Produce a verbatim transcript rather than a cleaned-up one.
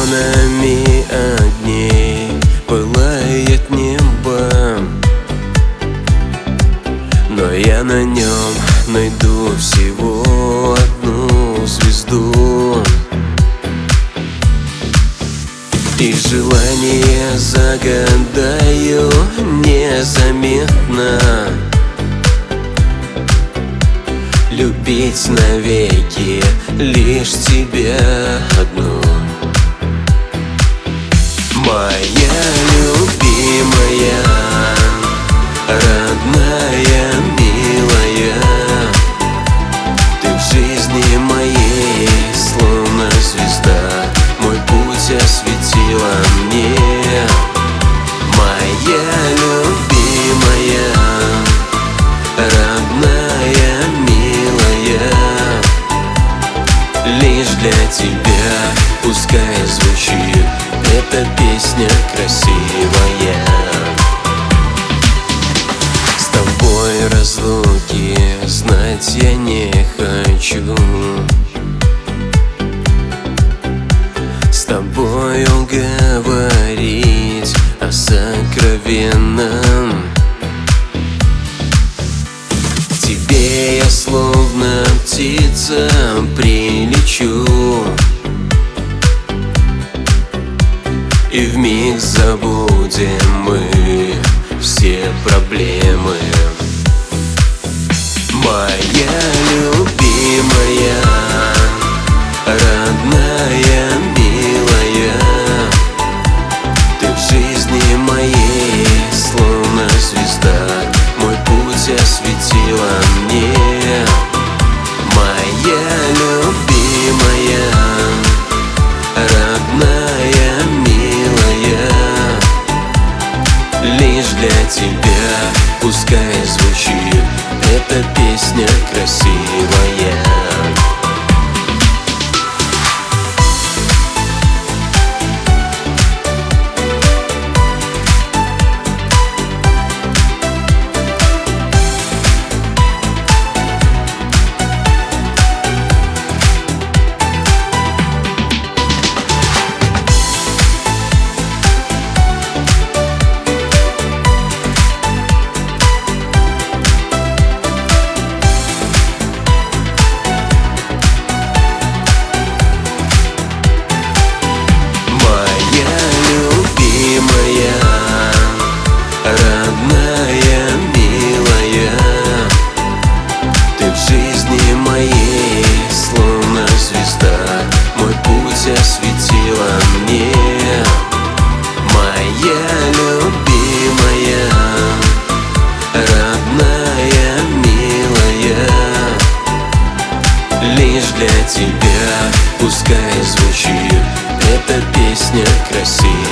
миллионами огней пылает небо, но я на нем найду всего одну звезду. И желание загадаю незаметно, любить навеки лишь тебя одну. Моя любимая, родная, милая, ты в жизни моей словно звезда, мой путь осветила мне. Моя любимая, родная, милая, лишь для тебя пускай звучит эта песня красивая. С тобой разлуки знать я не хочу, с тобою говорить о сокровенном. К тебе я словно птица прилечу, и вмиг забудем мы все проблемы. Моя любимая, родная, милая, ты в жизни моей словно звезда, мой путь осветила мне. Моя любимая, родная, милая, лишь для тебя пускай звучит эта песня красивая. Осветила мне. Моя любимая, родная, милая, лишь для тебя пускай звучит эта песня красивая.